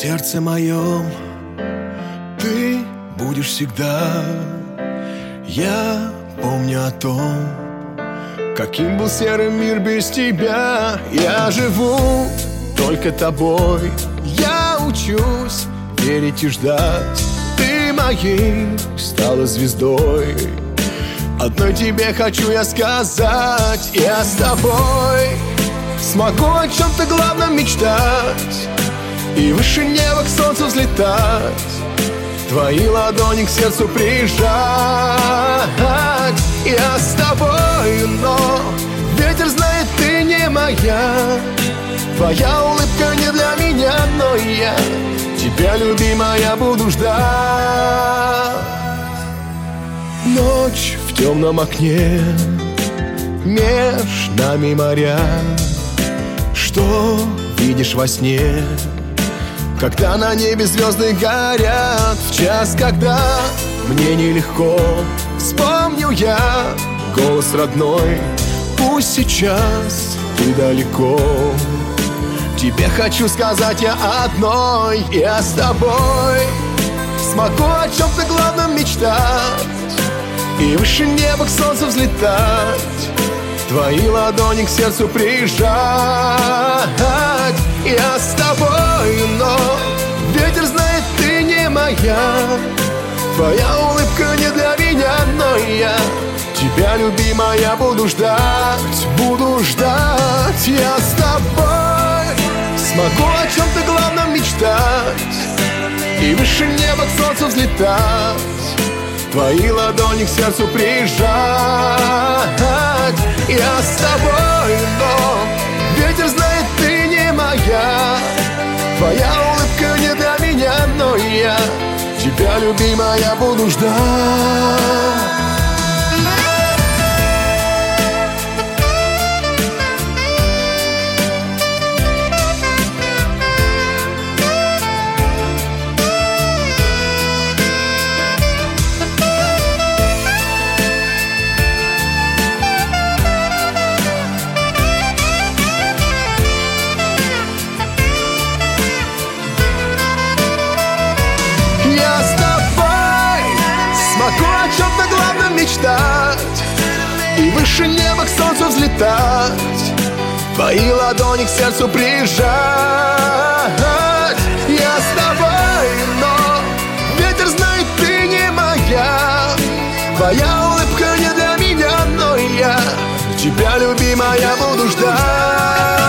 сердце моем ты будешь всегда. Я помню о том, каким был серый мир без тебя. Я живу только тобой, я учусь верить и ждать. Ты моей стала звездой, одной тебе хочу я сказать. Я с тобой смогу о чем-то главном мечтать и выше неба к солнцу взлетать, твои ладони к сердцу прижать. Я с тобой, но ветер знает, ты не моя. Твоя улыбка не для меня, но я тебя, любимая, буду ждать. Ночь в темном окне, меж нами моря. Что видишь во сне, когда на небе звезды горят? В час, когда мне нелегко, вспомню я голос родной. Пусть сейчас ты далеко, тебе хочу сказать я одной. Я с тобой смогу о чем-то главном мечтать и выше неба к солнцу взлетать, твои ладони к сердцу прижать. Я с тобой, но ветер знает, ты не моя. Твоя улыбка не для меня, но я тебя, любимая, буду ждать, буду ждать. Я с тобой смогу о чем-то главном мечтать и выше неба к солнцу взлетать, твои ладони к сердцу прижать. Я с тобой, но ветер знает, ты не моя. Твоя улыбка не для меня, но я тебя, любимая, буду ждать. Могу о чем-то главном мечтать и выше неба к солнцу взлетать, твои ладони к сердцу прижать. Я с тобой, но ветер знает, ты не моя. Твоя улыбка не для меня, но я тебя, любимая, буду ждать.